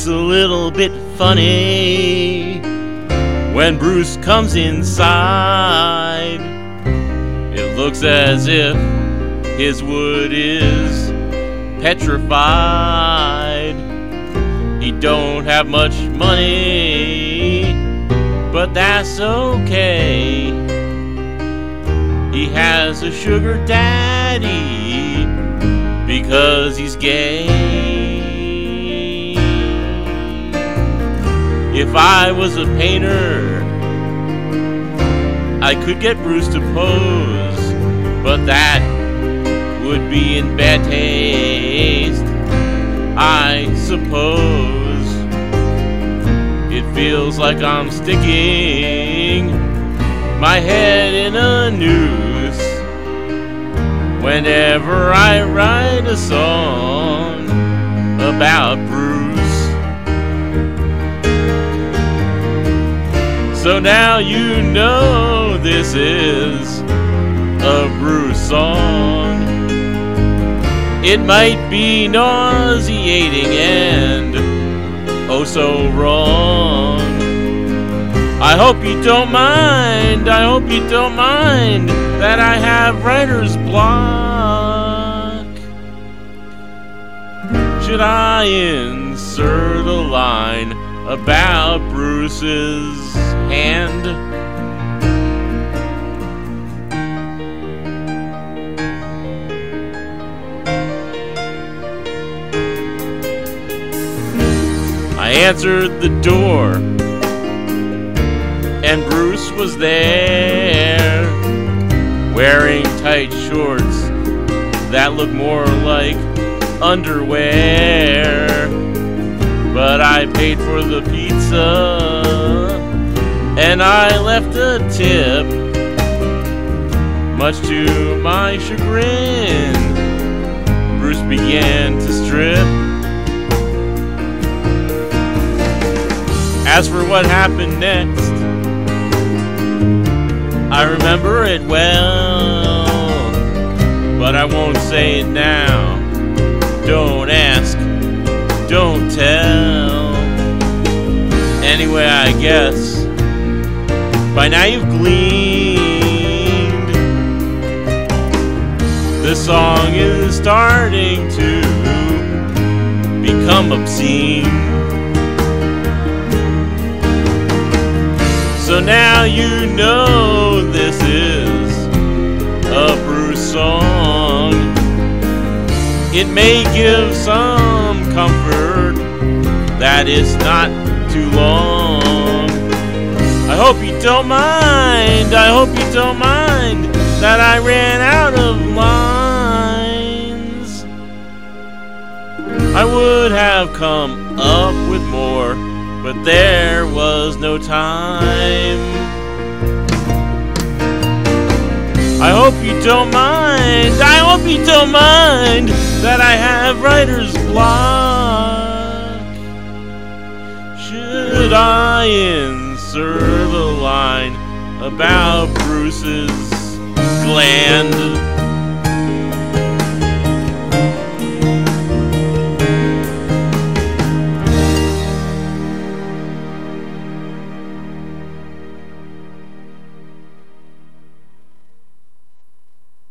looks a little bit funny when Bruce comes inside. It looks as if his wood is petrified. He don't have much money, but that's okay. He has a sugar daddy because he's gay. If I was a painter, I could get Bruce to pose, but that would be in bad taste, I suppose. It feels like I'm sticking my head in a noose whenever I write a song about Bruce. So now you know this is a Bruce song. It might be nauseating and oh so wrong. I hope you don't mind, I hope you don't mind that I have writer's block. Should I insert a line about Bruce's hand? I answered the door, and Bruce was there, wearing tight shorts that look more like underwear. But I paid for the pizza, and I left a tip, much to my chagrin. Bruce began to strip. As for what happened next, I remember it well, but I won't say it now. Don't ask, don't tell. Anyway, I guess by now you've gleaned, this song is starting to become obscene. So now you know this is a Bruce song. It may give some comfort that it's not too long. I hope you don't mind, I hope you don't mind that I ran out of lines. I would have come up with more, but there was no time. I hope you don't mind, I hope you don't mind that I have writer's block. Should I insert a line about Bruce's gland?